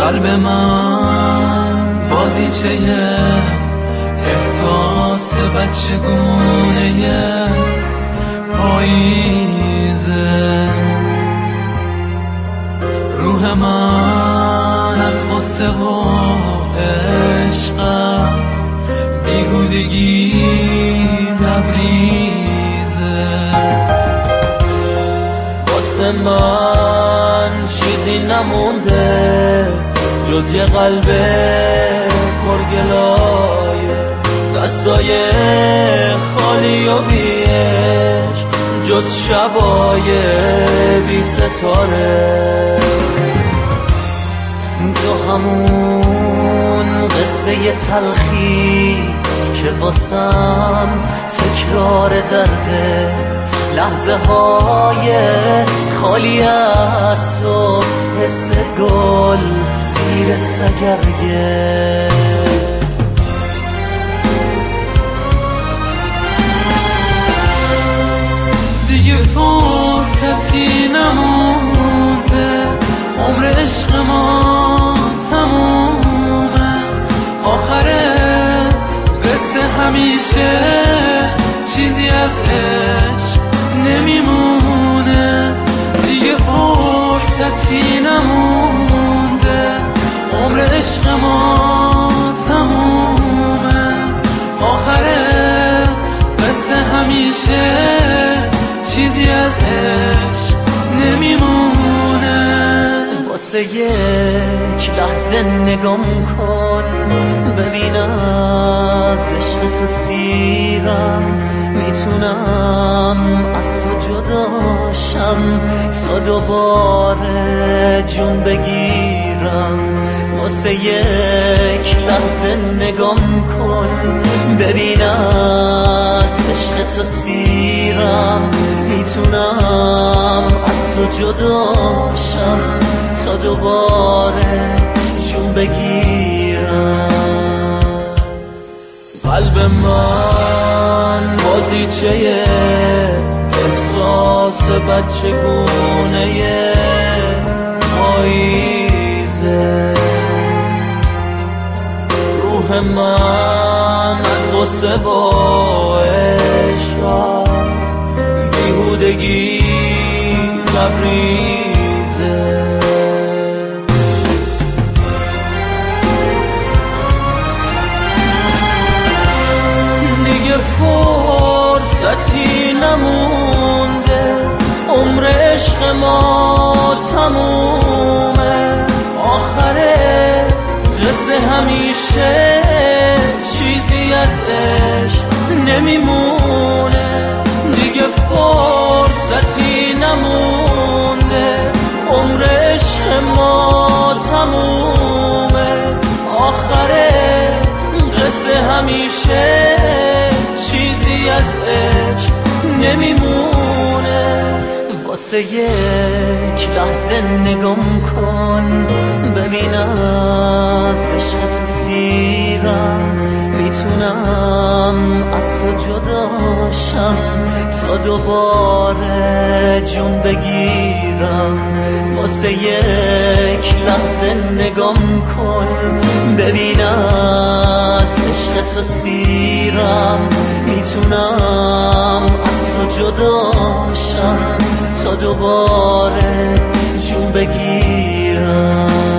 قلب من بازیچه احساس بچگونه پاییزه. روح من از غصه و عشقت بیهودگی لبریزه. واسه من چیزی نمونده جز یه قلب پرگلایه، دستای خالی و بی عشق، جز شبای بی ستاره. تو همون قصه تلخی که واسم تکرار درده، لحظه های خالی از تو، حس گل زیر تگرگه. دیگه فرصتی نمونده، عمر عشق ما تمومه. آخر قصه همیشه چیزی از عشق نمیمونه. دیگه فرصتی نمونده، عمر عشق ما تمومه. آخر قصه همیشه چیزی از عشق نمیمونه. واسه یک لحظه نگام کن، ببین از عشق تو سیرم، میتونم از تو جداشم تا دوباره جون بگیرم. واسه یک لحظه نگام کن، ببین از عشق تو سیرم، میتونم از تو جداشم تا دوباره جون بگیرم. قلب من بازیچه احساس بچگونه پاییزه. روح من از غصه و عشقت بیهودگی لبریزه. فرصتی نمونده، عمر عشق ما تمومه. آخر قصه همیشه چیزی از عشق نمیمونه. دیگه فرصتی نمونده، عمر عشق ما تمومه. آخر قصه همیشه چیزی از عشق نمیمونه. واسه یک لحظه نگام کن، ببین از عشق تو سیرم، میتونم از تو جداشم تا دوباره جون بگیرم. واسه یک لحظه نگام کن، ببین از عشق تو سیرم، میتونم از تو جداشم تا دوباره جون بگیرم.